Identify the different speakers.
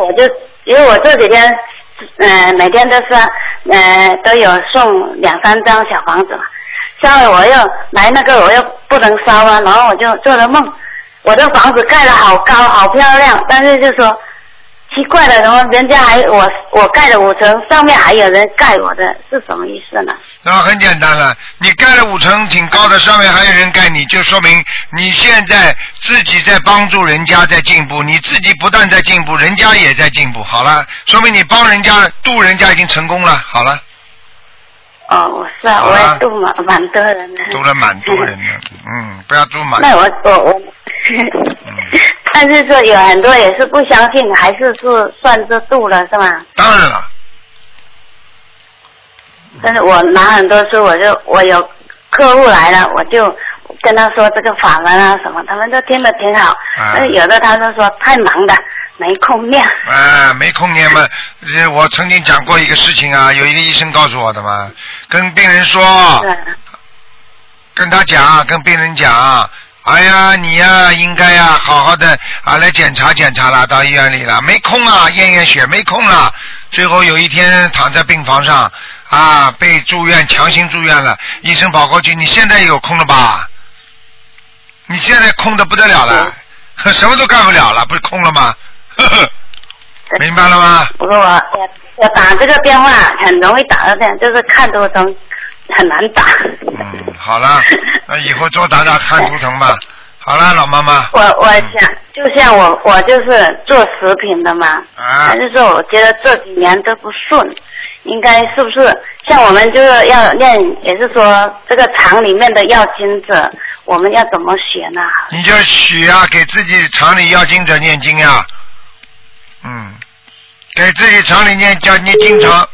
Speaker 1: 我就因为我这几天每天都是都有送2-3张小房子嘛，下来我又来那个我又不能烧啊，然后我就做了梦，我的房子盖得好高好漂亮，但是就说奇怪了，然后人家还我盖了5层，上面还有人盖我的，是什么意思呢？
Speaker 2: 那很简单了，你盖了5层挺高的，上面还有人盖你，就说明你现在自己在帮助人家在进步，你自己不但在进步，人家也在进步。好了，说明你帮人家渡人家已经成功了。好了。
Speaker 1: 哦，我是啊，我也渡蛮多人的。
Speaker 2: 渡了蛮多人的，不要渡满。
Speaker 1: 那我但是说有很多也是不相信，还是算是渡了是吗？
Speaker 2: 当然了。
Speaker 1: 但是我拿很多书，我有客户来了，我就跟他说这个法门啊什么，他们都听得挺好。有的他就说太忙了，没空念。
Speaker 2: 没空念嘛。我曾经讲过一个事情啊，有一个医生告诉我的嘛，跟病人说，跟他讲，跟病人讲。哎呀，你呀，应该呀，好好的来检查检查了，到医院里了，没空啊，验验血没空了。最后有一天躺在病房上被住院，强行住院了。医生跑过去，你现在有空了吧？你现在空的不得了了，什么都干不了了，不是空了吗？明白了吗？
Speaker 1: 不过我打这个电话很容易打到这样，就是看图腾很难打。
Speaker 2: 好了，那以后多打打看图腾吧。好了，老妈妈。
Speaker 1: 我想，就像我就是做食品的嘛，但是说我觉得这几年都不顺，应该是不是像我们就是要念，也是说这个厂里面的要经者，我们要怎么学呢？
Speaker 2: 你就许啊，给自己厂里要经者念经呀。给自己厂里念经常